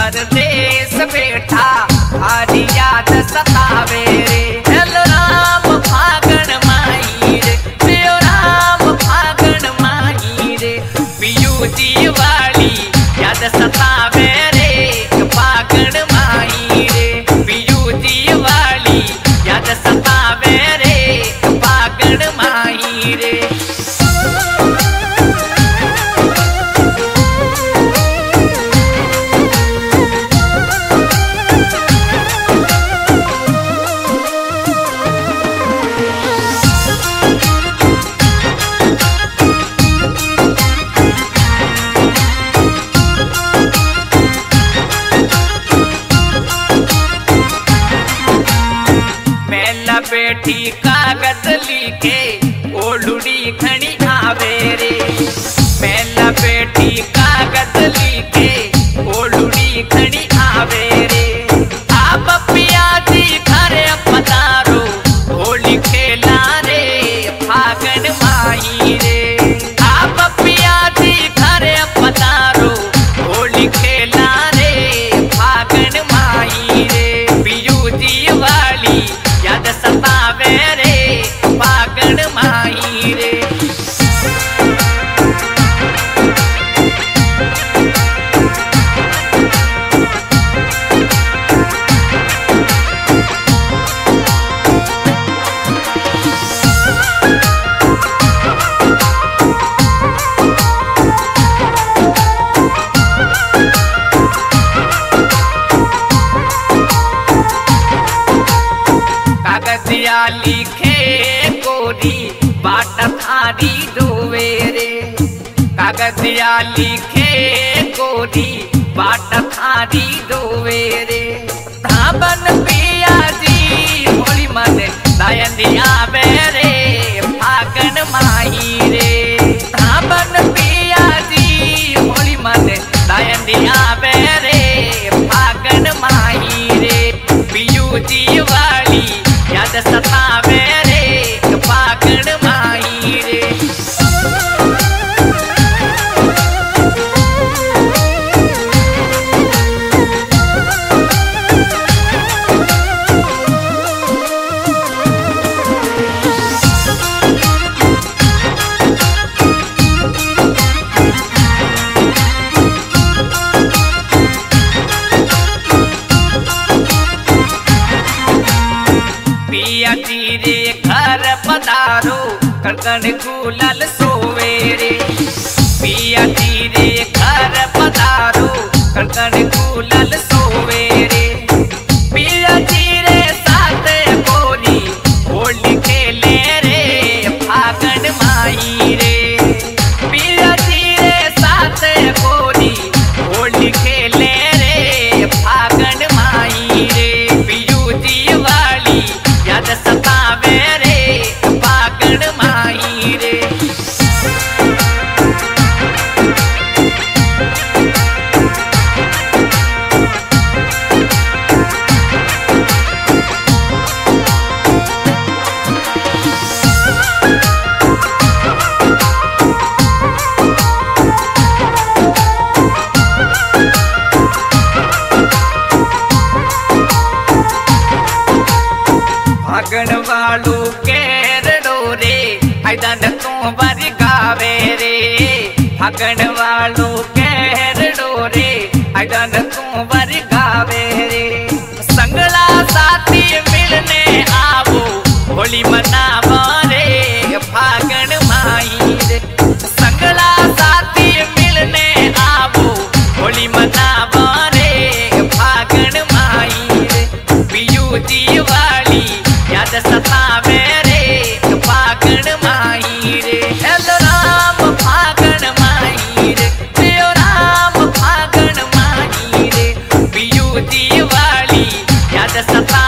परदेस बैठा थारी याद सतावे रे। हेलो राम फागण माई रे, जय राम फागण माई रे। पियू दिवाली याद सतावे रे फागण माई रे। पियू दिवाली याद सतावे रे फागण माई रे। बैठी कागज लिखे ओलुड़ी खड़ी आवे रे। मेला बैठी कागज लिखे ओलुड़ी खड़ी आवे रे। आप पिया जी घरे पधारो होली खेला रे फागण माई रे। आप पिया जी घरे पधारो होली खेला रे फागण माई रे। पियू दिवाली याद सतावे रे फागण माई रे। कागजिया लिखे गोरी बाट थारी धोवे रे। कागजिया लिखे गोरी बाट थारी धोवे रे। धाबन पिया जी होली मन दायन आवे रे फागण माई रे। धाबन पिया जी होली मन दायन आवे रे फागण माई रे। पियू दिवाली याद सतावे रे फागण माई रे। पिया तीरे घर पधारो कणकण गुलाल सोवे रे। पिया तीरे घर पधारो कणकण गुलाल सोवे रे। पिया तीरे साथ गोरी होली खेले रे फागण माई रे। पिया तीरे साथ गोरी होली खेले रे फागण माई रे। पियू दिवाली याद सतावे रे फागण माई रे। फागण वालू केर डोरे आइदन तू बारी गावे रे। फागण वालू केर डोरे आइदन तू बारी गावे रे। संगला साथी मिलने आवो होली मनावो रे फागण माई रे। संगला साथी मिलने आवो होली मनावो रे फागण माई रे। पियू दिवाली याद सतावे रे फागण माई रे। हेलो राम फागण माई रे, जय राम फागण माई रे। पियू दिवाली याद सता